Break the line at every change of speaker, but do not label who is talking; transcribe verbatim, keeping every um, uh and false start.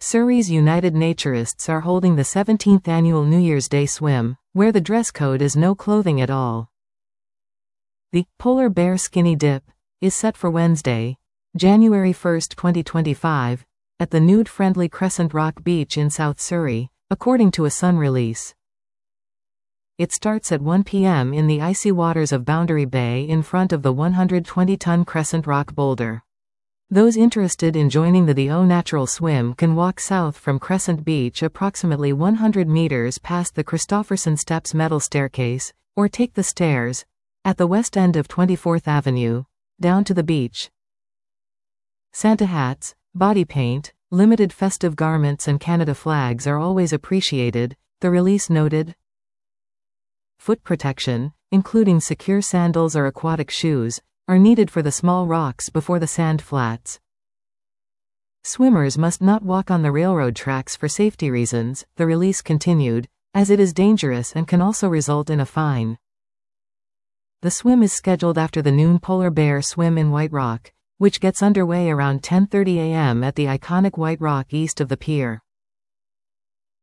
Surrey's United Naturists are holding the seventeenth annual New Year's Day swim, where the dress code is no clothing at all. The Polar Bear Skinny Dip is set for Wednesday, January first, twenty twenty-five, at the nude-friendly Crescent Rock Beach in South Surrey, according to a Sun release. It starts at one p m in the icy waters of Boundary Bay in front of the one hundred twenty ton Crescent Rock boulder. Those interested in joining the The O Natural Swim can walk south from Crescent Beach approximately one hundred meters past the Christopherson Steps metal staircase, or take the stairs, at the west end of twenty-fourth Avenue, down to the beach. Santa hats, body paint, limited festive garments and Canada flags are always appreciated, the release noted. Foot protection, including secure sandals or aquatic shoes, are needed for the small rocks before the sand flats. Swimmers must not walk on the railroad tracks for safety reasons, the release continued, as it is dangerous and can also result in a fine. The swim is scheduled after the noon Polar Bear Swim in White Rock, which gets underway around ten thirty a m at the iconic White Rock east of the pier.